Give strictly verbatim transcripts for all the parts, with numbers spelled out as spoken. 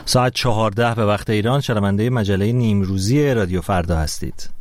ساعت چهارده به وقت ایران شنونده مجله نیمروزی رادیو فردا هستید.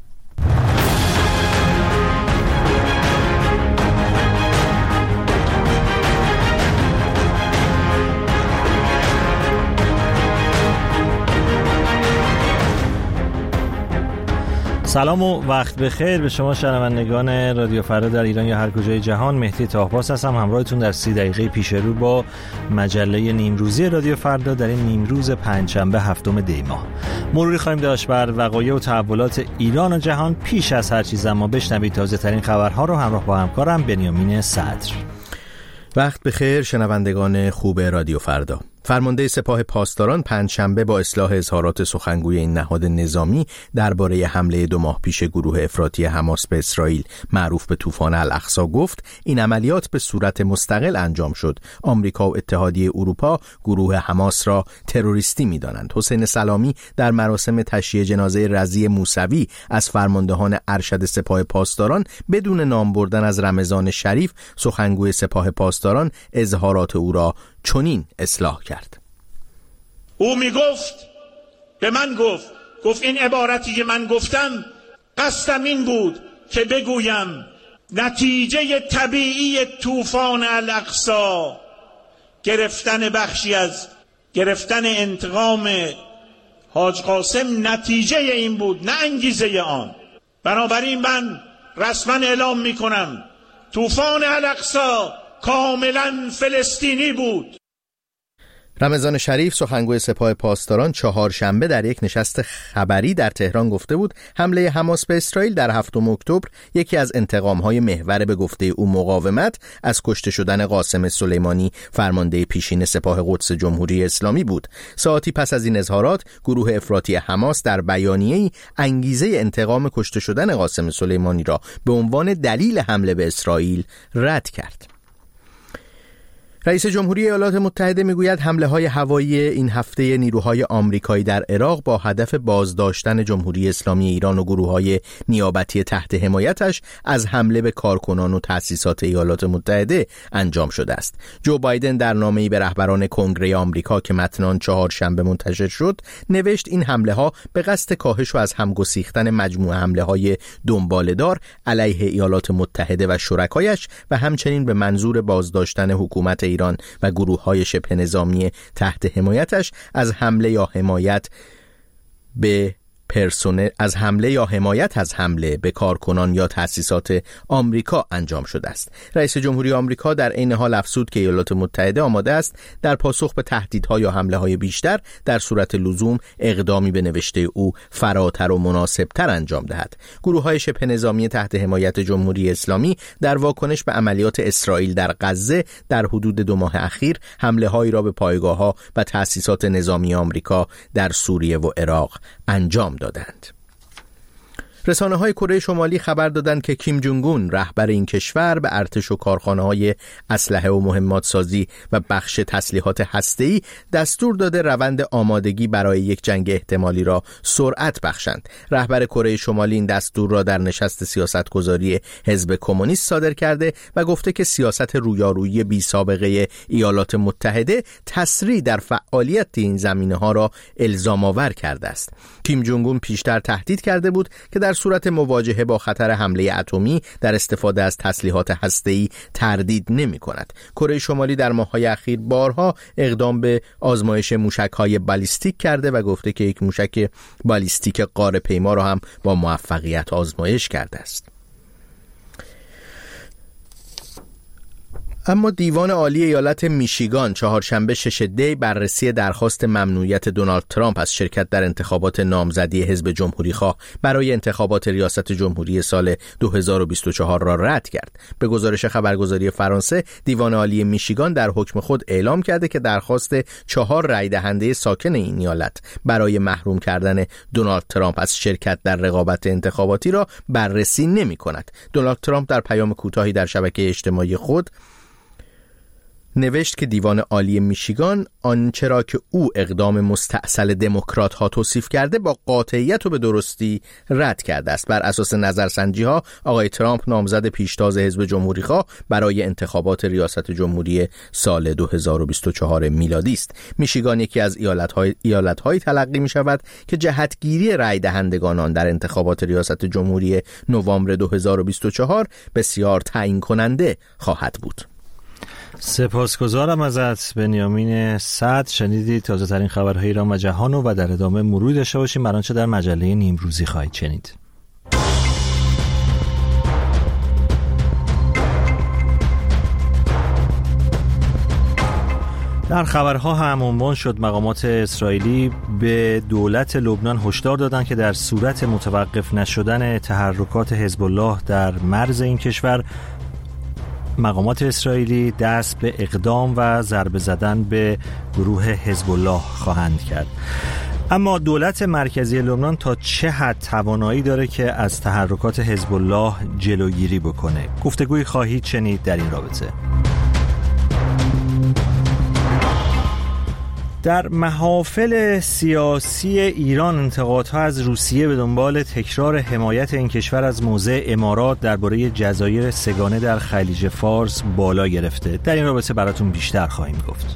سلام و وقت بخیر به شما شنوندگان رادیو فردا در ایران یا هر کجای جهان. مهدی طاهباس هستم همراهتون در سی دقیقه پیش رو با مجله نیمروزی رادیو فردا در این نیمروز پنجشنبه هفتم دی ماه. مروری خواهیم داشت بر وقایع و تحولات ایران و جهان. پیش از هر چیز اما بشنوید تازه ترین خبرها رو همراه با همکارم بنیامین صدر. وقت بخیر شنوندگان خوب رادیو فردا. فرمانده سپاه پاسداران پنجشنبه با اصلاح اظهارات سخنگوی این نهاد نظامی درباره حمله دو ماه پیش گروه افراطی حماس به اسرائیل معروف به طوفان الاقصی گفت این عملیات به صورت مستقل انجام شد. آمریکا و اتحادیه اروپا گروه حماس را تروریستی می‌دانند. حسین سلامی در مراسم تشییع جنازه رضی موسوی از فرماندهان ارشد سپاه پاسداران بدون نام بردن از رمضان شریف سخنگوی سپاه پاسداران اظهارات او را چنین اصلاح کرد. او می گفت به من گفت گفت این عبارتی که من گفتم قصدم این بود که بگویم نتیجه طبیعی طوفان الاقصی گرفتن بخشی از گرفتن انتقام حاج قاسم نتیجه این بود نه انگیزه آن. بنابراین من رسما اعلام می کنم طوفان الاقصی کاملا فلسطینی بود. رمضان شریف سخنگوی سپاه پاسداران چهارشنبه در یک نشست خبری در تهران گفته بود حمله حماس به اسرائیل در هفتم اکتبر یکی از انتقام‌های محور به گفته او مقاومت از کشته شدن قاسم سلیمانی فرمانده پیشین سپاه قدس جمهوری اسلامی بود. ساعتی پس از این اظهارات گروه افراطی حماس در بیانیه‌ای انگیزه انتقام کشته شدن قاسم سلیمانی را به عنوان دلیل حمله به اسرائیل رد کرد. رئیس جمهوری ایالات متحده میگوید حمله‌های هوایی این هفته نیروهای آمریکایی در عراق با هدف بازداشتن جمهوری اسلامی ایران و گروه‌های نیابتی تحت حمایتش از حمله به کارکنان و تأسیسات ایالات متحده انجام شده است. جو بایدن در نامه‌ای به رهبران کنگره آمریکا که متن آن چهارشنبه منتشر شد نوشت این حمله‌ها به قصد کاهش و از هم گسیختن مجموعه حمله‌های دنباله‌دار علیه ایالات متحده و شرکایش و همچنین به منظور بازداشتن حکومت ایران و گروه‌های شبه نظامی تحت حمایتش از حمله یا حمایت به پرسنل از حمله یا حمایت از حمله به کارکنان یا تأسیسات آمریکا انجام شده است. رئیس جمهوری آمریکا در عین حال افزود که ایالات متحده آماده است در پاسخ به تهدیدها یا حمله‌های بیشتر در صورت لزوم اقدامی به نوشته او فراتر و مناسبتر انجام دهد. گروه‌های شبه نظامی تحت حمایت جمهوری اسلامی در واکنش به عملیات اسرائیل در غزه در حدود دو ماه اخیر حمله‌هایی را به پایگاه‌ها و تأسیسات نظامی آمریکا در سوریه و عراق انجام دادند. رسانه‌های کره شمالی خبر دادند که کیم جونگ اون رهبر این کشور به ارتش و کارخانه‌های اسلحه و مهمات سازی و بخش تسلیحات هسته‌ای دستور داده روند آمادگی برای یک جنگ احتمالی را سرعت بخشند. رهبر کره شمالی این دستور را در نشست سیاستگذاری حزب کمونیست صادر کرده و گفته که سیاست رویارویی بی سابقه ایالات متحده تسریع در فعالیت این زمینه‌ها را الزام آور کرده است. کیم جونگ اون پیشتر تهدید کرده بود که در صورت مواجهه با خطر حمله اتمی در استفاده از تسلیحات هسته‌ای تردید نمی‌کند. کره شمالی در ماه‌های اخیر بارها اقدام به آزمایش موشک‌های بالیستیک کرده و گفته که یک موشک بالیستیک قاره‌پیما را هم با موفقیت آزمایش کرده است. اما دیوان عالی ایالت میشیگان چهارشنبه شش دی بررسی درخواست ممنوعیت دونالد ترامپ از شرکت در انتخابات نامزدی حزب جمهوری‌خواه برای انتخابات ریاست جمهوری سال دو هزار و بیست و چهار را رد کرد. به گزارش خبرگزاری فرانسه، دیوان عالی میشیگان در حکم خود اعلام کرده که درخواست چهار رای دهنده ساکن این ایالت برای محروم کردن دونالد ترامپ از شرکت در رقابت انتخاباتی را بررسی نمی‌کند. دونالد ترامپ در پیام کوتاهی در شبکه اجتماعی خود نوشت که دیوان عالی میشیگان آنچه را که او اقدام مستأصل دموکرات ها توصیف کرده با قاطعیت و به درستی رد کرده است. بر اساس نظرسنجی ها آقای ترامپ نامزد پیشتاز حزب جمهوری خواه برای انتخابات ریاست جمهوری سال دو هزار و بیست و چهار میلادی است. میشیگان یکی از ایالت‌های ایالت‌هایی تلقی می‌شود که جهتگیری رأی دهندگان آن در انتخابات ریاست جمهوری نوامبر دو هزار و بیست و چهار بسیار تعیین کننده خواهد بود. سپاسگزارم ازت بنیامین صدر. شنیدید تازه ترین خبرهای ایران و جهان و در ادامه مرور داشته باشیم بر آنچه در مجله نیمروزی خواهید شنید. در خبرها هم عنوان شد مقامات اسرائیلی به دولت لبنان هشدار دادند که در صورت متوقف نشدن تحرکات حزب الله در مرز این کشور مقامات اسرائیلی دست به اقدام و ضربه زدن به گروه حزب الله خواهند کرد. اما دولت مرکزی لبنان تا چه حد توانایی داره که از تحرکات حزب الله جلوگیری بکنه؟ گفتگوی خواهید شنید در این رابطه. در محافل سیاسی ایران انتقادها از روسیه به دنبال تکرار حمایت این کشور از موضع امارات درباره جزایر سگانه در خلیج فارس بالا گرفته. در این رابطه براتون بیشتر خواهیم گفت.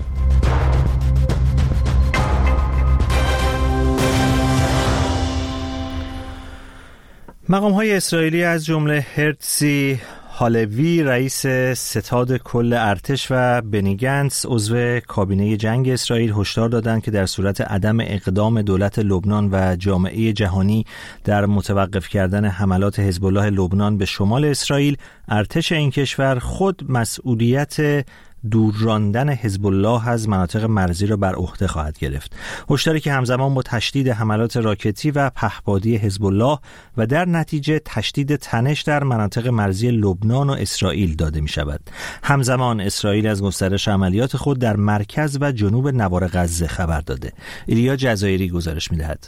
مقام‌های اسرائیلی از جمله هرتزی هالوی رئیس ستاد کل ارتش و بنی گنتس عضو کابینه جنگ اسرائیل هشدار دادند که در صورت عدم اقدام دولت لبنان و جامعه جهانی در متوقف کردن حملات حزب الله لبنان به شمال اسرائیل، ارتش این کشور خود مسئولیت دور راندن حزب الله از مناطق مرزی را بر عهده خواهد گرفت. هشداری که همزمان با تشدید حملات راکتی و پهپادی حزب الله و در نتیجه تشدید تنش در مناطق مرزی لبنان و اسرائیل داده می شود. همزمان اسرائیل از گسترش عملیات خود در مرکز و جنوب نوار غزه خبر داده. ایلیا جزایری گزارش می دهد.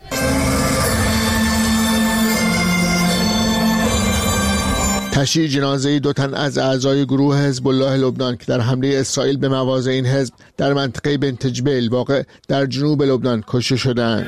تشییع جنازه دو تن از اعضای گروه حزب الله لبنان که در حمله اسرائیل به مواضع این حزب در منطقه بنت جبیل واقع در جنوب لبنان کشته شدند.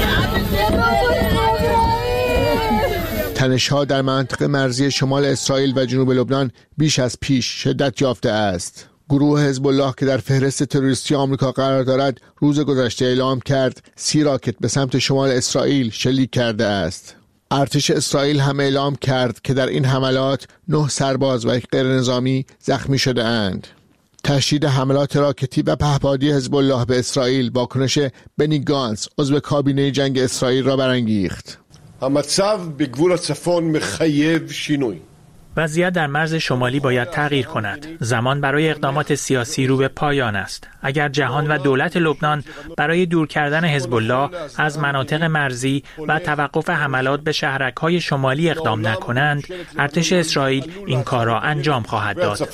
تنش‌ها در منطقه مرزی شمال اسرائیل و جنوب لبنان بیش از پیش شدت یافته است. گروه حزب الله که در فهرست تروریستی آمریکا قرار دارد روز گذشته اعلام کرد سی راکت به سمت شمال اسرائیل شلیک کرده است. ارتش اسرائیل هم اعلام کرد که در این حملات نه سرباز و یک غیر نظامی زخمی شده اند. تشدید حملات راکتی و پهپادی حزب الله به اسرائیل واکنش بنی گانتس عضو کابینه جنگ اسرائیل را برانگیخت. המצב בגבול הצפון מחייב שינוי. وضعیت در مرز شمالی باید تغییر کند. زمان برای اقدامات سیاسی رو به پایان است. اگر جهان و دولت لبنان برای دور کردن حزب الله از مناطق مرزی و توقف حملات به شهرک‌های شمالی اقدام نکنند، ارتش اسرائیل این کار را انجام خواهد داد.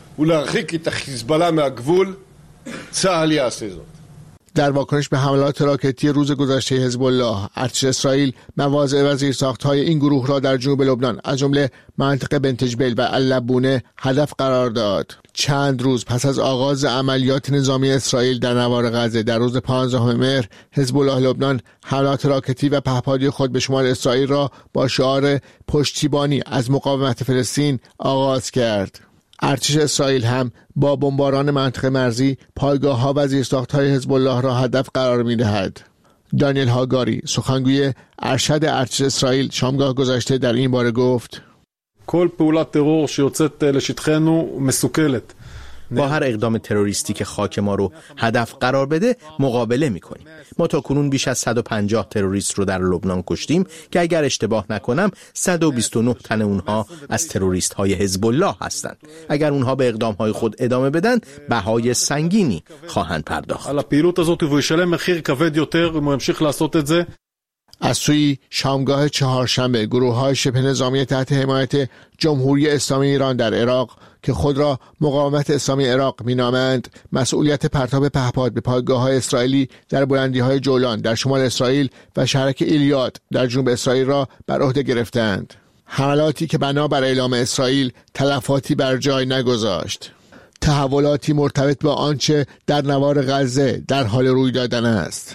در واکنش به حملات راکتی روز گذشته حزب الله، ارتش اسرائیل مواضع و زیرساخت‌های این گروه را در جنوب لبنان از جمله منطقه بنت جبیل و اللبونه هدف قرار داد. چند روز پس از آغاز عملیات نظامی اسرائیل در نوار غزه در روز پانزدهم مهر، حزب الله لبنان حملات راکتی و پهپادی خود به شمال اسرائیل را با شعار پشتیبانی از مقاومت فلسطین آغاز کرد. ارتش اسرائیل هم با بمباران منطقه مرزی پایگاه‌ها و زیرساخت‌های حزب الله را هدف قرار می‌دهد. دانیل هاگاری سخنگوی ارشد ارتش اسرائیل شامگاه گذشته در این باره گفت: כל פעולת טרור שיוצאת לשטחנו מסוכלת. با هر اقدام تروریستی که خاک ما رو هدف قرار بده مقابله میکنیم. ما تا کنون بیش از صد و پنجاه تروریست رو در لبنان کشتیم که اگر اشتباه نکنم صد و بیست و نه تن اونها از تروریست های حزب الله هستند. اگر اونها به اقدام های خود ادامه بدن بهای سنگینی خواهند پرداخت. על הפעילות הזאת הוא ישלם מחיר כבד יותר אם הוא ימשיך לעשות את זה. از سوی شامگاه چهارشنبه گروه‌های شبه نظامی تحت حمایت جمهوری اسلامی ایران در عراق که خود را مقاومت اسلامی عراق مینامند، مسئولیت پرتاب پهپاد به پایگاه‌های اسرائیلی در بلندی‌های جولان در شمال اسرائیل و شهرک ایلیاد در جنوب اسرائیل را بر عهده گرفتند. حملاتی که بنابر اعلام اسرائیل تلفاتی بر جای نگذاشت. تحولاتی مرتبط با آنچه در نوار غزه در حال روی دادن است.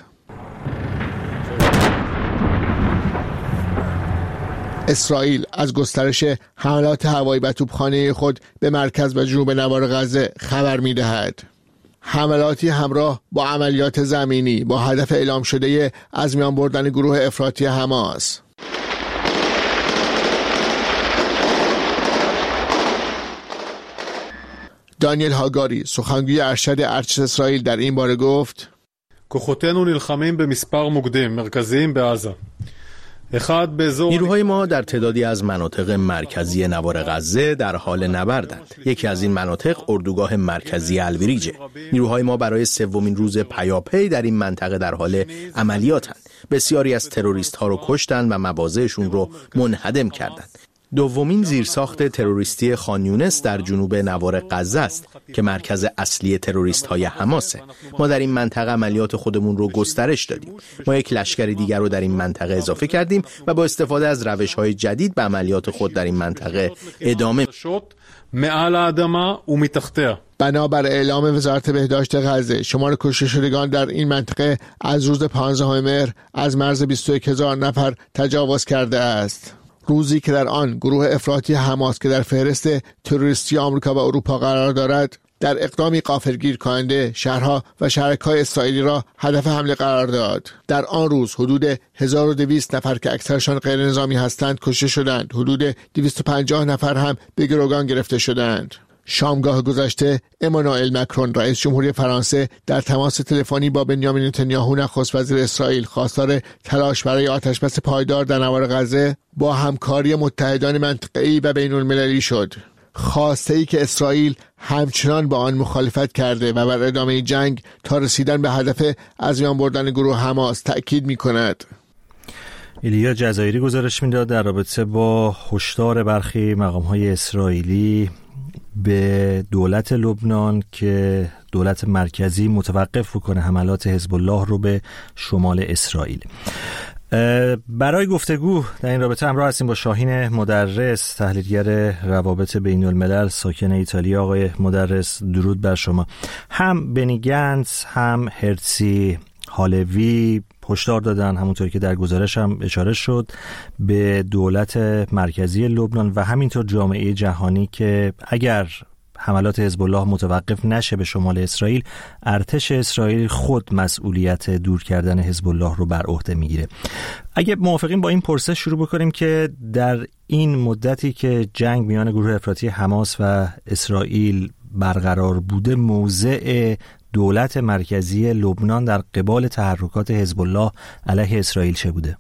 اسرائیل از گسترش حملات هوایی و توپخانه خود به مرکز و جنوب نوار غزه خبر می‌دهد. حملاتی همراه با عملیات زمینی با هدف اعلام شده از میان بردن گروه افراطی حماس. دانیل هاگاری سخنگوی ارشد ارتش اسرائیل در این باره گفت: כוחותינו נלחמים במספר מוקדים מרכזיים בעזה. نیروهای ما در تعدادی از مناطق مرکزی نوار غزه در حال نبردند. یکی از این مناطق اردوگاه مرکزی الوریجه. نیروهای ما برای سومین روز پیاپی در این منطقه در حال عملیاتند. بسیاری از تروریست ها رو کشتند و مواضعشون رو منهدم کردند. دومین زیرساخت تروریستی خان یونس در جنوب نوار غزه است که مرکز اصلی تروریست های حماسه. ما در این منطقه عملیات خودمون رو گسترش دادیم. ما یک لشکر دیگر رو در این منطقه اضافه کردیم و با استفاده از روش های جدید به عملیات خود در این منطقه ادامه بنابر اعلام وزارت بهداشت غزه، شمار کشته شدگان در این منطقه از روز پانزدهم مهر از مرز بیست و یک هزار نفر تجاوز کرده است. روزی که در آن گروه افراطی حماس که در فهرست تروریستی آمریکا و اروپا قرار دارد، در اقدامی غافلگیر کننده شهرها و شهرک‌های اسرائیلی را هدف حمله قرار داد. در آن روز حدود هزار و دویست نفر که اکثرشان غیر نظامی هستند کشته شدند. حدود دویست و پنجاه نفر هم به گروگان گرفته شدند. شامگاه گذشته امانوئل مکرون رئیس جمهوری فرانسه در تماس تلفنی با بنیامین نتانیاهو نخست وزیر اسرائیل خواستار تلاش برای آتشبس پایدار در نوار غزه با همکاری متحدان منطقه‌ای و بین‌المللی شد. خواسته‌ای که اسرائیل همچنان با آن مخالفت کرده و بر ادامه جنگ تا رسیدن به هدف از میان بردن گروه حماس تأکید می‌کند. ایلیا جزایری گزارش می‌داد در رابطه با هشدار برخی مقام‌های اسرائیلی به دولت لبنان که دولت مرکزی متوقف بکنه حملات حزب الله رو به شمال اسرائیل. برای گفتگو در این رابطه همراه هستیم با شاهین مدرس، تحلیلگر روابط بین الملل ساکن ایتالیا. آقای مدرس درود بر شما. هم بنی گنتس هم هرتزی هالوی هشدار دادن، همونطور که در گزارش هم اشاره شد، به دولت مرکزی لبنان و همینطور جامعه جهانی که اگر حملات حزب الله متوقف نشه به شمال اسرائیل، ارتش اسرائیل خود مسئولیت دور کردن حزب الله رو بر عهده میگیره. اگه موافقین با این پرسش شروع بکنیم که در این مدتی که جنگ میان گروه افراطی حماس و اسرائیل برقرار بوده، موضع دولت مرکزی لبنان در قبال تحرکات حزب الله علیه اسرائیل چه بوده؟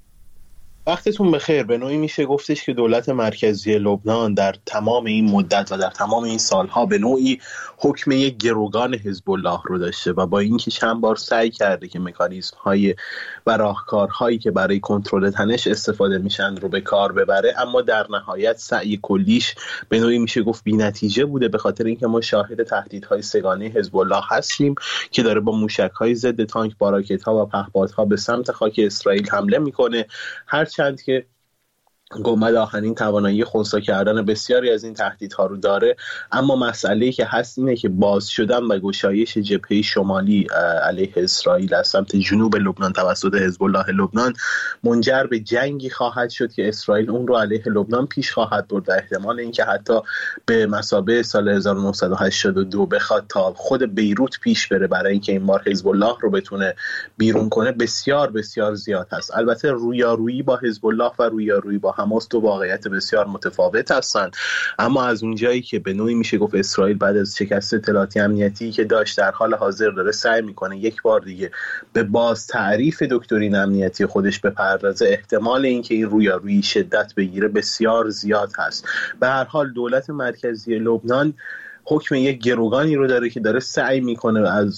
وقتتون بخیر. به نوعی میشه گفتش که دولت مرکزی لبنان در تمام این مدت و در تمام این سالها به نوعی حکم یک گروگان حزب الله رو داشته و با اینکه چند بار سعی کرده که مکانیزم های و راهکارهایی که برای کنترل تنش استفاده میشن رو به کار ببره، اما در نهایت سعی کلیش به نوعی میشه گفت بی‌نتیجه بوده، به خاطر اینکه ما شاهد تهدیدهای سگانه حزب الله هستیم که داره با موشک‌های ضد تانک، با راکت‌ها و پهپادها به سمت خاک اسرائیل حمله میکنه. هر چند که گنبد آهنین توانایی خنثی کردن بسیاری از این تهدیدها رو داره، اما مسئله‌ای که هست اینه که باز شدن و گشایش جبهه شمالی علیه اسرائیل از سمت جنوب لبنان توسط حزب الله لبنان منجر به جنگی خواهد شد که اسرائیل اون رو علیه لبنان پیش خواهد برد و احتمال اینکه حتی به مثابه سال هزار و نهصد و هشتاد و دو بخواد تا خود بیروت پیش بره برای اینکه این بار حزب الله رو بتونه بیرون کنه بسیار بسیار زیاد هست. البته رویارویی با حزب الله و رویارویی با حماس تو واقعیت بسیار متفاوت هستند، اما از اونجایی که به نوعی میشه گفت اسرائیل بعد از شکست اطلاعاتی امنیتی که داشت در حال حاضر داره سعی میکنه یک بار دیگه به باز تعریف دکترین امنیتی خودش بپردازه، احتمال اینکه این رویارویی شدت بگیره بسیار زیاد هست. به هر حال دولت مرکزی لبنان حکم یک گروگانی رو داره که داره سعی میکنه از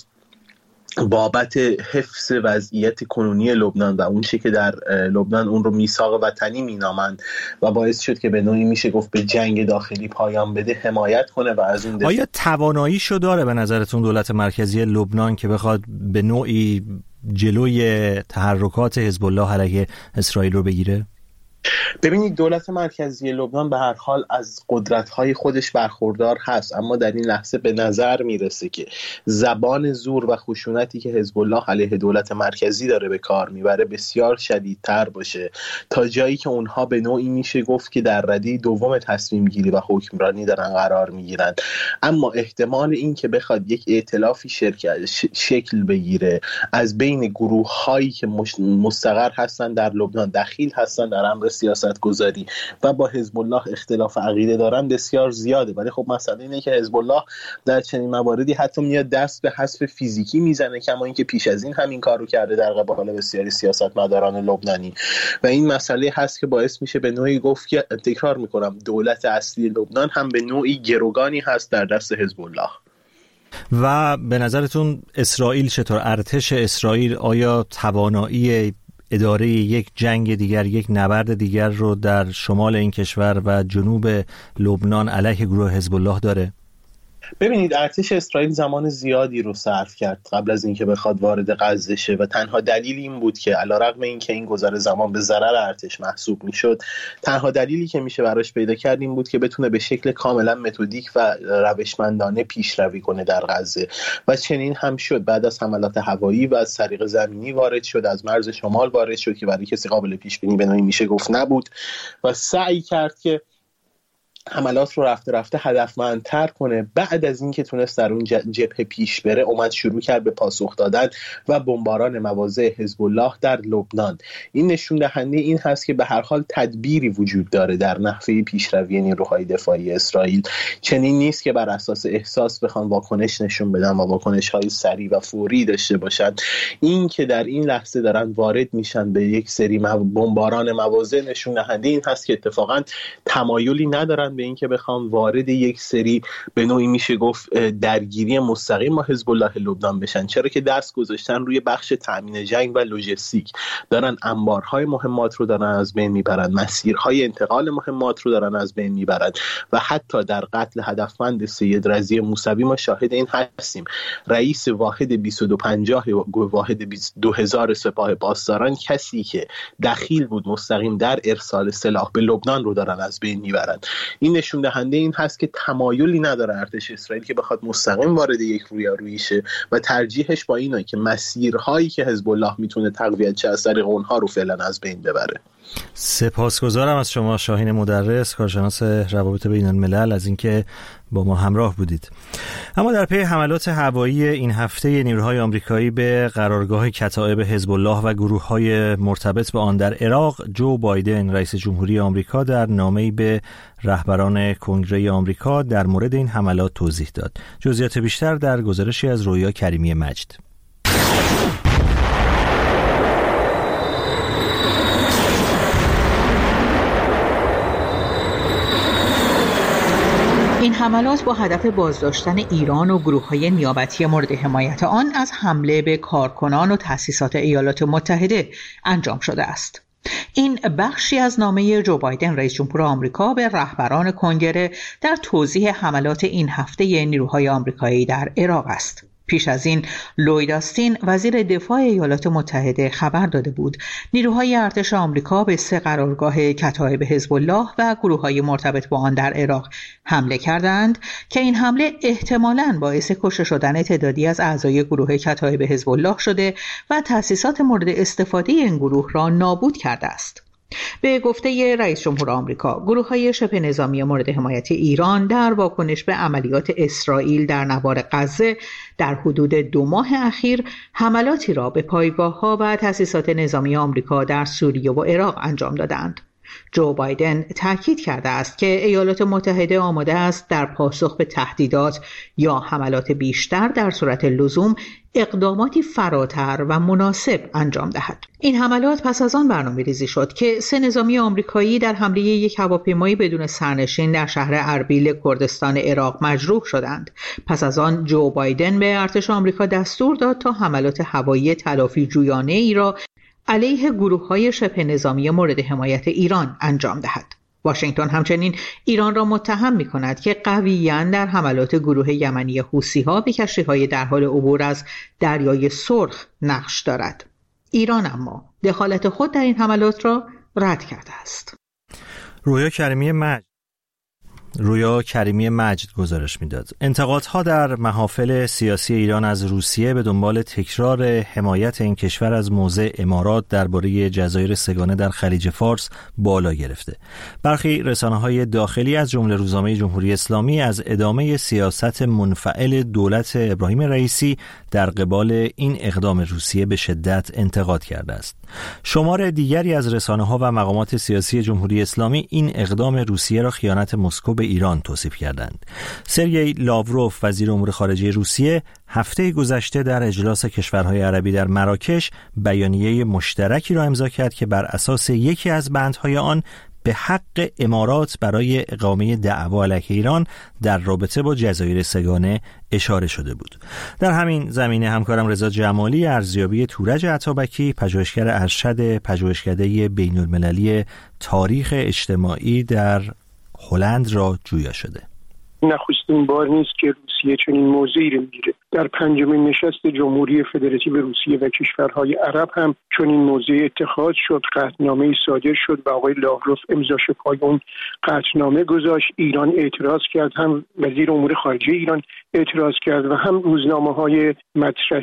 بابت حفظ وضعیت کنونی لبنان و اون چیزی که در لبنان اون رو میثاق وطنی مینامند و باعث شد که به نوعی میشه گفت به جنگ داخلی پایان بده، حمایت کنه و از اون آیا تواناییشو داره به نظرتون دولت مرکزی لبنان که بخواد به نوعی جلوی تحرکات حزب الله علیه اسرائیل رو بگیره؟ ببینید دولت مرکزی لبنان به هر حال از قدرت‌های خودش برخوردار هست، اما در این لحظه به نظر میرسه که زبان زور و خشونتی که حزب الله علیه دولت مرکزی داره به کار میبره بسیار شدیدتر باشه، تا جایی که اونها به نوعی میشه گفت که در رده دوم تصمیم گیری و حکمرانی دارن قرار میگیرن. اما احتمال این که بخواد یک ائتلافی شرکت شکل بگیره از بین گروه‌هایی که مستقر هستن در لبنان، دخیل هستن در امر سیاست گذاری و با حزب الله اختلاف عقیده دارن بسیار زیاده. ولی خب مسئله اینه که حزب الله در چنین مواردی حتی میاد دست به حذف فیزیکی میزنه، کما اینکه پیش از این همین کارو کرده در قبال بسیاری سیاستمداران لبنانی و این مسئله هست که باعث میشه به نوعی گفت که، تکرار میکنم، دولت اصلی لبنان هم به نوعی گروگانی هست در دست حزب الله. و به نظرتون اسرائیل چطور؟ ارتش اسرائیل آیا توانایی اداره یک جنگ دیگر، یک نبرد دیگر رو در شمال این کشور و جنوب لبنان علیه گروه حزب الله داره؟ ببینید ارتش اسرائیل زمان زیادی رو صرف کرد قبل از اینکه بخواد وارد غزه شه و تنها دلیل این بود که علیرغم اینکه این گذر زمان به ضرر ارتش محسوب میشد، تنها دلیلی که میشه براش پیدا کرد این بود که بتونه به شکل کاملا متدیک و روشمندانه پیشروی کنه در غزه و چنین هم شد. بعد از حملات هوایی و از طریق زمینی وارد شد، از مرز شمال وارد شد که برای کسی قابل پیش بینی به نوعی میشه گفت نبود و سعی کرد که حملات رو رفته رفته هدفمندتر کنه. بعد از اینکه تونست در اون جبهه پیش بره، اومد شروع کرد به پاسخ دادن و بمباران مواضع حزب الله در لبنان. این نشون دهنده این هست که به هر حال تدبیری وجود داره در نحوه پیشروی نیروهای دفاعی اسرائیل. چنین نیست که بر اساس احساس بخوان واکنش نشون بدن و واکنش‌های سریع و فوری داشته باشن. این که در این لحظه دارن وارد میشن به یک سری بمباران مواضع نشون دهنده این هست که اتفاقا تمایلی ندارن به این که بخوام وارد یک سری به نوعی میشه گفت درگیری مستقیم با حزب الله لبنان بشن، چرا که دست گذاشتن روی بخش تامین جنگ و لوجستیک، دارن انبارهای مهمات رو دارن از بین میبرن، مسیرهای انتقال مهمات رو دارن از بین میبرن و حتی در قتل هدفمند سید رضی موسوی ما شاهد این هستیم. رئیس واحد بیست و دو پنجاه واحد دو هزار سپاه پاسداران، کسی که دخیل بود مستقیم در ارسال سلاح به لبنان، رو دارن از بین میبرن. این نشون دهنده این هست که تمایلی نداره ارتش اسرائیل که بخواد مستقیم وارد یک رویارویی شه و ترجیحش با اینه که مسیرهایی که حزب الله میتونه تقویت شه از طریق اونها رو فعلا از بین ببره. سپاسگزارم از شما شاهین مدرس، کارشناس روابط بین الملل، از اینکه با ما همراه بودید. اما در پی حملات هوایی این هفته نیروهای آمریکایی به قرارگاه کتایب حزب الله و گروه‌های مرتبط به آن در عراق، جو بایدن رئیس جمهوری آمریکا در نامه‌ای به رهبران کنگره آمریکا در مورد این حملات توضیح داد. جزئیات بیشتر در گزارشی از رویا کریمی مجد. این حملات با هدف بازداشتن ایران و گروه‌های نیابتی مورد حمایت آن از حمله به کارکنان و تأسیسات ایالات متحده انجام شده است. این بخشی از نامه جو بایدن رئیس جمهور آمریکا به رهبران کنگره در توضیح حملات این هفته نیروهای آمریکایی در عراق است. پیش از این لوید آستین وزیر دفاع ایالات متحده خبر داده بود نیروهای ارتش آمریکا به سه قرارگاه کتایب حزب الله و گروه‌های مرتبط با آن در عراق حمله کردند که این حمله احتمالاً باعث کشته شدن تعدادی از اعضای گروه کتایب حزب الله شده و تأسیسات مورد استفاده این گروه را نابود کرده است. به گفته رئیس جمهور آمریکا، گروه‌های شبه نظامی مورد حمایت ایران در واکنش به عملیات اسرائیل در نوار غزه در حدود دو ماه اخیر حملاتی را به پایگاه‌ها و تأسیسات نظامی آمریکا در سوریه و عراق انجام دادند. جو بایدن تاکید کرده است که ایالات متحده آماده است در پاسخ به تهدیدات یا حملات بیشتر در صورت لزوم اقداماتی فراتر و مناسب انجام دهد. این حملات پس از آن برنامه‌ریزی شد که سه نظامی آمریکایی در حمله یک هواپیمایی بدون سرنشین در شهر اربیل کردستان عراق مجروح شدند. پس از آن جو بایدن به ارتش آمریکا دستور داد تا حملات هوایی تلافی جویانه ای را علیه گروه‌های شبه نظامی مورد حمایت ایران انجام دهد. واشنگتن همچنین ایران را متهم می‌کند که قویاً در حملات گروه یمنی حوثی‌ها به کشتی‌های در حال عبور از دریای سرخ نقش دارد. ایران اما دخالت خود در این حملات را رد کرده است. رویا کریمی مجد رویا کریمی مجد گزارش میداد. انتقادها در محافل سیاسی ایران از روسیه به دنبال تکرار حمایت این کشور از موضع امارات درباره جزایر سگانه در خلیج فارس بالا گرفته. برخی رسانه‌های داخلی از جمله روزنامه جمهوری اسلامی از ادامه سیاست منفعل دولت ابراهیم رئیسی در قبال این اقدام روسیه به شدت انتقاد کرده است. شمار دیگری از رسانه‌ها و مقامات سیاسی جمهوری اسلامی این اقدام روسیه را خیانت مسکو به ایران توصیف کردند. سرگئی لاوروف وزیر امور خارجه روسیه هفته گذشته در اجلاس کشورهای عربی در مراکش بیانیه مشترکی را امضا کرد که بر اساس یکی از بندهای آن به حق امارات برای اقامه دعوا علیه ایران در رابطه با جزایر سگانه اشاره شده بود. در همین زمینه همکارم رضا جمالی ارزیابی تورج عطابکی، پژوهشگر ارشد پژوهشکده بین‌المللی تاریخ اجتماعی در هلند را جویا شده. نخستین بار نیست که روسیه چنین موضعی رو میگیره. در پنجمین نشست جمهوری فدراتیو روسیه و کشورهای عرب هم چنین موضعی اتخاذ شد، قطعنامه‌ای صادر شد و آقای لاوروف امضاش پای اون قطعنامه گذاشت. ایران اعتراض کرد، هم وزیر امور خارجه ایران اعتراض کرد و هم روزنامه‌های مطرح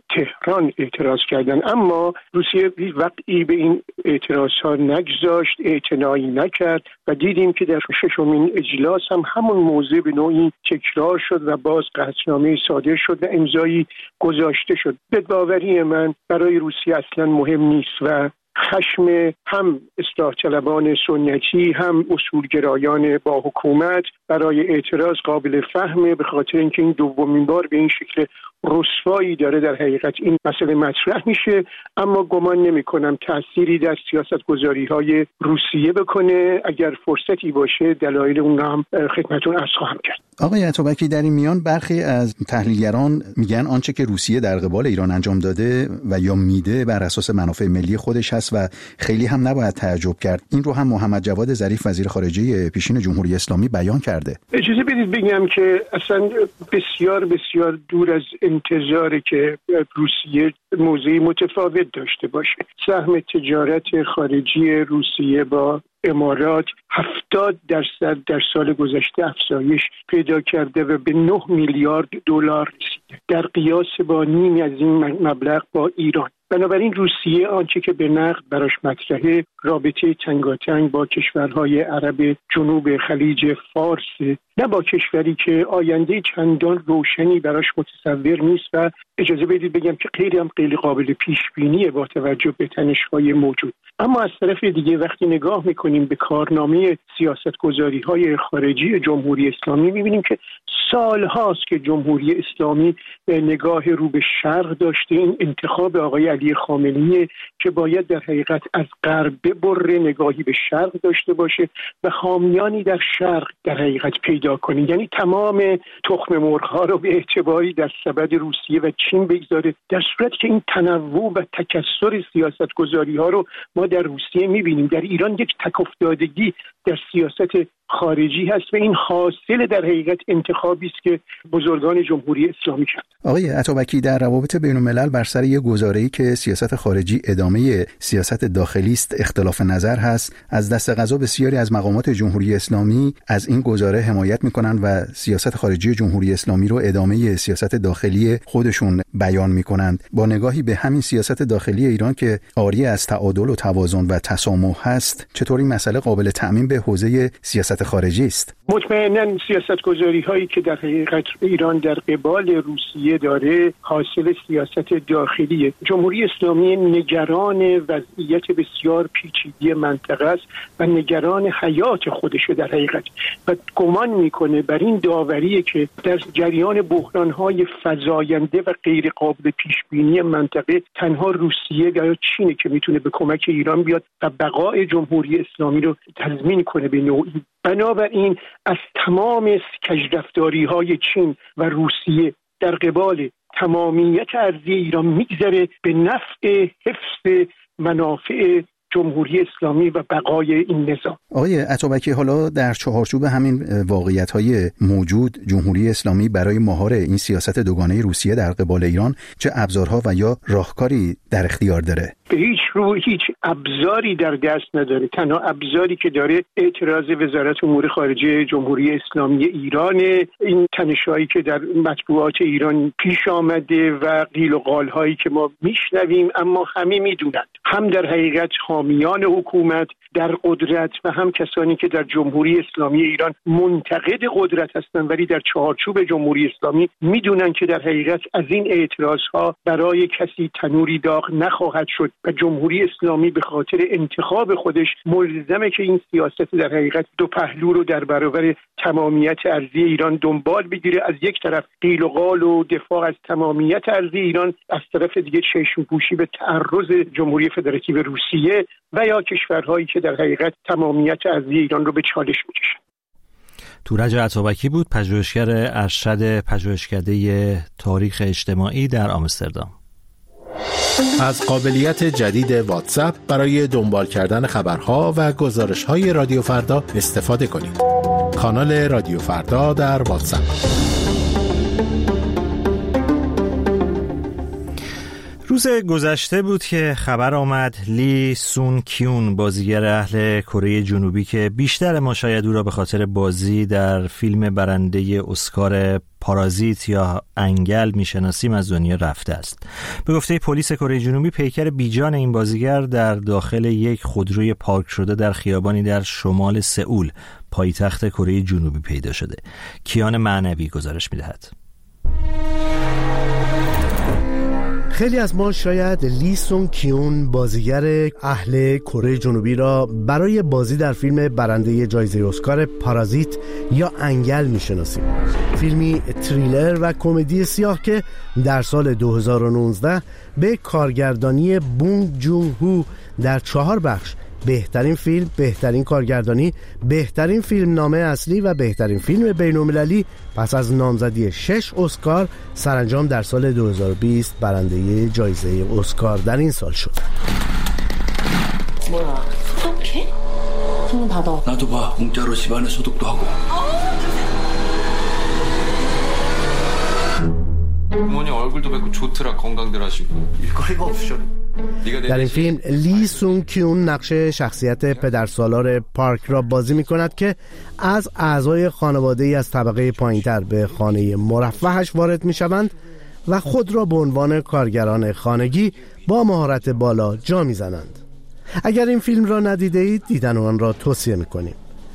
تهران اعتراض کردند. اما روسیه هیچ وقتی به این اعتراضها نگذاشت، اعتنایی نکرد و دیدیم که در ششمین اجلاس هم همون موضوع به نوعی تکرار شد و باز قطعنامه صادر شد و امضایی گذاشته شد. به باوری من برای روسیه اصلا مهم نیست و خشم هم اصلاح طلبان سنتی هم اصولگرایان با حکومت برای اعتراض قابل فهمه، به خاطر اینکه این دومین بار به این شکل رسوایی داره در حقیقت این مسئله مطرح میشه. اما گمان نمی کنم تأثیری در سیاست گذاری های روسیه بکنه. اگر فرصتی باشه دلایل اون هم خدمتون عرض خواهم کرد. آقای عطابکی، در این میان برخی از تحلیلگران میگن آنچه که روسیه در قبال ایران انجام داده و یا میده بر اساس منافع ملی خودش هست و خیلی هم نباید تعجب کرد. این رو هم محمد جواد ظریف وزیر خارجه پیشین جمهوری اسلامی بیان کرده. اجازه بدید بگم که اصلا بسیار بسیار دور از انتظاره که روسیه موضعی متفاوت داشته باشه. سهم تجارت خارجی روسیه با امارات هفتاد درصد در سال گذشته افزایش پیدا کرده و به نه میلیارد دلار رسیده، در قیاس با نیمی از این مبلغ با ایران. بنابراین روسیه آنچه که به نقد براش مطرحه رابطه تنگاتنگ با کشورهای عرب جنوب خلیج فارس، نه با کشوری که آینده چندان روشنی براش متصور نیست و اجازه بدید بگم که خیلی هم خیلی قابل پیش بینیه با توجه به تنش‌های موجود. اما از طرف دیگه وقتی نگاه میکنیم به کارنامه سیاستگذاری‌های خارجی جمهوری اسلامی میبینیم که سال هاست که جمهوری اسلامی نگاه رو به شرق داشته. این انتخاب آقای علی خامنه‌ای که باید در حقیقت از غرب ببره، نگاهی به شرق داشته باشه و حامیانی در شرق در حقیقت پیدا کنه، یعنی تمام تخم مرغ‌ها رو به اعتباری در سبد روسیه و چین بگذاره، در صورت که این تنوع و تکثر سیاستگذاری‌ها رو ما در روسیه می‌بینیم. در ایران یک تک‌افتادگی در سیاست خارجی هست و این حاصل در حقیقت انتخابی است که بزرگان جمهوری اسلامی کرد. آقای عطابکی، در روابط بین‌الملل بر سر یک گزاره‌ای که سیاست خارجی ادامه سیاست داخلی است اختلاف نظر هست. از دست قضا بسیاری از مقامات جمهوری اسلامی از این گزاره حمایت می‌کنند و سیاست خارجی جمهوری اسلامی رو ادامه سیاست داخلی خودشون بیان می‌کنند. با نگاهی به همین سیاست داخلی ایران که عاری از تعادل و توازن و تسامح هست، چطور این مسئله قابل تعمیم به حوزه سیاست خارجی است؟ مطمئناً سیاستگذاری هایی که در حقیقت ایران در قبال روسیه داره حاصل سیاست داخلیه. جمهوری اسلامی نگران وضعیت بسیار پیچیده منطقه است و نگران حیات خودشه در حقیقت و گمان میکنه بر این داوریه که در جریان بحران های فزاینده و غیر قابل پیش بینی منطقه تنها روسیه یا چینه که میتونه به کمک ایران بیاد و بقای جمهوری اسلامی رو تضمین کنه به نوعی. بنابراین از تمام کجرفتاری های چین و روسیه در قبال تمامیت ارضی ایران میگذره به نفع حفظ منافع جمهوری اسلامی و بقای این نظام. آقای عطابکی، حالا در چهارچوب همین واقعیت‌های موجود، جمهوری اسلامی برای مهار این سیاست دوگانه روسیه در قبال ایران چه ابزارها و یا راهکاری در اختیار داره؟ به هیچ رو هیچ ابزاری در دست نداره. تنها ابزاری که داره اعتراض وزارت امور خارجه جمهوری اسلامی ایران، این تنش‌هایی که در مطبوعات ایران پیش آمده و قیل و قال‌هایی که ما میشنویم، اما همه میدونند هم در حقیقت حامیان حکومت در قدرت و هم کسانی که در جمهوری اسلامی ایران منتقد قدرت هستند ولی در چارچوب جمهوری اسلامی میدونن که در حقیقت از این اعتراضها برای کسی تنوری داغ نخواهد شد و جمهوری اسلامی به خاطر انتخاب خودش ملزمه که این سیاست در حقیقت دو پهلو رو در برابر تمامیت ارضی ایران دنبال بگیره. از یک طرف قیل و قال و دفاع از تمامیت ارضی ایران، از طرف دیگه چشم پوشی به تعرض جمهوری فدراتیو روسیه و یا کشورهایی که در حقیقت تمامیت ارضی ایران رو به چالش میکشن. تورج عطابکی بود، پژوهشگر ارشد پژوهشکده تاریخ اجتماعی در آمستردام. از قابلیت جدید واتساپ برای دنبال کردن خبرها و گزارش‌های رادیو فردا استفاده کنید. کانال رادیو فردا در واتساپ. روز گذشته بود که خبر آمد لی سون کیون، بازیگر اهل کره جنوبی که بیشتر ما شاید او را به خاطر بازی در فیلم برنده اسکار پارازیت یا انگل میشناسیم، از دنیا رفته است. به گفته پلیس کره جنوبی، پیکر بیجان این بازیگر در داخل یک خودروی پارک شده در خیابانی در شمال سئول، پایتخت کره جنوبی پیدا شده. کیان معنوی گزارش میدهد. خیلی از ما شاید لی سون کیون، بازیگر اهل کره جنوبی را برای بازی در فیلم برنده جایزه اسکار پارازیت یا انگل میشناسیم. فیلمی تریلر و کمدی سیاه که در سال دو هزار و نوزده به کارگردانی بونگ جون هو در چهار بخش، بهترین فیلم، بهترین کارگردانی، بهترین فیلم نامه اصلی و بهترین فیلم بین‌المللی، پس از نامزدی شش اسکار، سرانجام در سال دو هزار و بیست برنده جایزه اسکار در این سال شد. 뭐야? 소독해? 손 닫아. 나도 봐. 공짜로 집안에 소독도 하고. 부모님 얼굴도 뵙고 좋더라. 건강들 하시고. 일거리가 없으셔. در این فیلم لی سون کیون نقش شخصیت پدرسالار پارک را بازی می کند که از اعضای خانواده‌ای از طبقه پایینتر به خانه مرفهش وارد می شوند و خود را به عنوان کارگران خانگی با مهارت بالا جا می زنند. اگر این فیلم را ندیده اید، دیدن آن را توصیه می کنیم.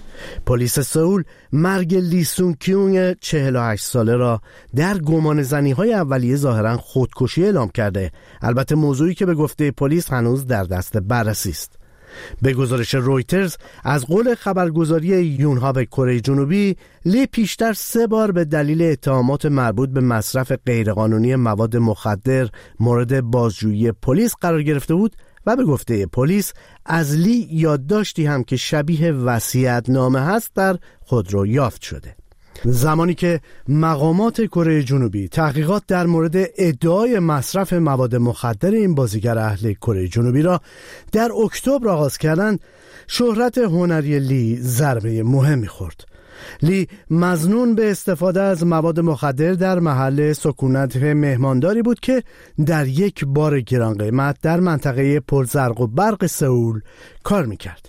پلیس سئول مرگ لی سون کیون چهل و هشت ساله را در گمانه‌زنی‌های اولیه ظاهراً خودکشی اعلام کرده. البته موضوعی که به گفته پلیس هنوز در دست بررسی است. به گزارش رویترز، از قول خبرگزاری یونهاب کره جنوبی، لی پیشتر سه بار به دلیل اتهامات مربوط به مصرف غیرقانونی مواد مخدر مورد بازجویی پلیس قرار گرفته بود و به گفته پلیس از لی یادداشتی هم که شبیه وصیت‌نامه هست در خودرو یافت شده. زمانی که مقامات کره جنوبی تحقیقات در مورد ادعای مصرف مواد مخدر این بازیگر اهل کره جنوبی را در اکتبر آغاز کردند، شهرت هنری لی ضربه مهمی خورد. لی مظنون به استفاده از مواد مخدر در محل سکونت مهمانداری بود که در یک بار گران قیمت در منطقه پرزرق و برق سئول کار میکرد.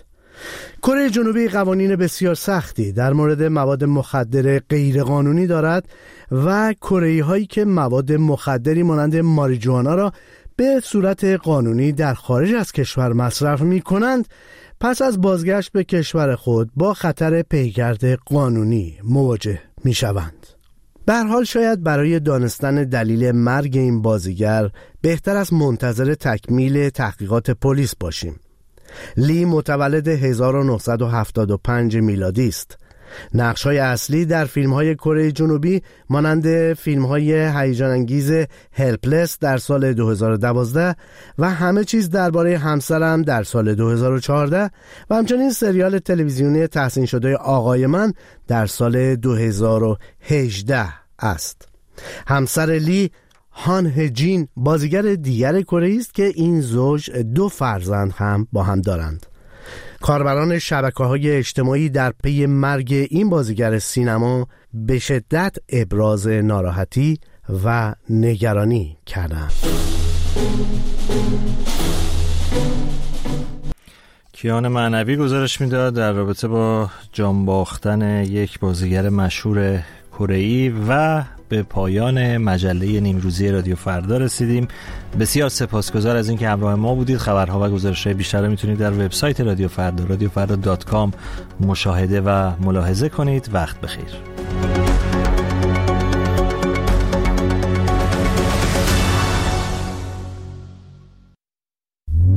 کره جنوبی قوانین بسیار سختی در مورد مواد مخدر غیرقانونی دارد و کره‌ای هایی که مواد مخدری مانند ماریجوانا را به صورت قانونی در خارج از کشور مصرف می کنند، پس از بازگشت به کشور خود با خطر پیگرد قانونی مواجه می شوند. به هر حال شاید برای دانستن دلیل مرگ این بازیگر بهتر از منتظر تکمیل تحقیقات پلیس باشیم. لی متولد هزار و نهصد و هفتاد و پنج میلادی است. نقش‌های اصلی در فیلم‌های کره جنوبی مانند فیلم‌های هیجان انگیز هلپلس در سال دو هزار و دوازده و همه چیز درباره همسرم در سال دو هزار و چهارده و همچنین سریال تلویزیونی تحسین شده آقای من در سال دو هزار و هجده است. همسر لی، هان هجین، بازیگر دیگر کره‌ای است که این زوج دو فرزند هم با هم دارند. کاربران شبکه‌های اجتماعی در پی مرگ این بازیگر سینما به شدت ابراز ناراحتی و نگرانی کردند. کیان معنوی گزارش میداد در رابطه با جان باختن یک بازیگر مشهور کره‌ای. و به پایان مجله نیمروزی رادیو فردا رسیدیم. بسیار سپاسگزار از اینکه همراه ما بودید. خبرها و گزارش‌های بیشتر رو میتونید در وبسایت رادیو فردا رادیو فردا دات کام مشاهده و ملاحظه کنید. وقت بخیر.